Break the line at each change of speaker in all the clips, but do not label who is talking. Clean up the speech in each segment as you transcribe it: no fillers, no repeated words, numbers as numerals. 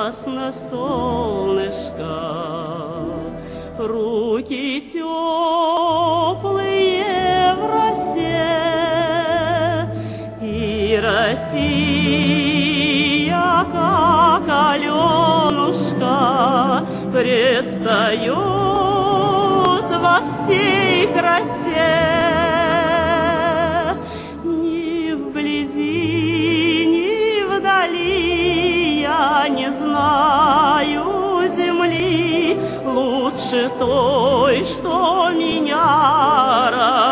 ясно солнышко, руки теплые в росе, и Россия, как Аленушка, предстает во всей красе. Ни вблизи, ни вдали я не знаю земли лучше той, что меня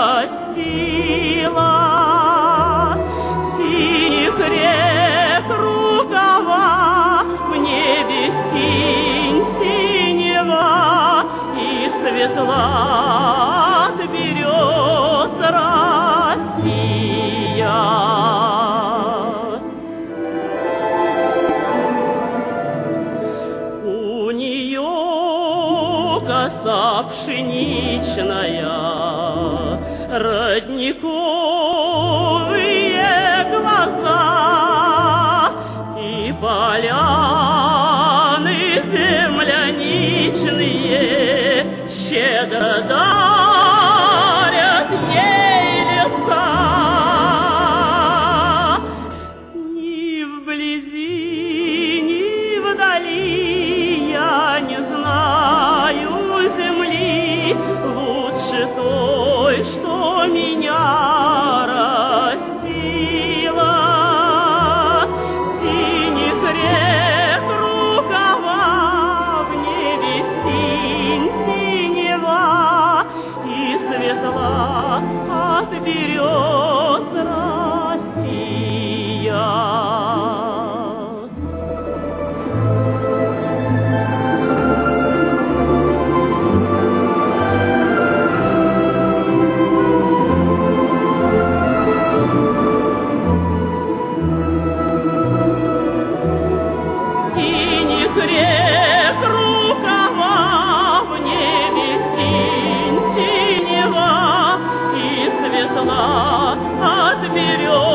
растила. Синих рек рукава, в небе синь синева, и светла от берез Россия. У нее коса пшеничная, родниковые глаза, и поляны земляничные щедро дарят ей леса. Ни вблизи, ни вдали я не знаю земли лучше той, что меня растила. Синих рек рукава, в небе синь синева, и светла от берез Россия. Синих рек рукава, в небе синь синева, и светла от берез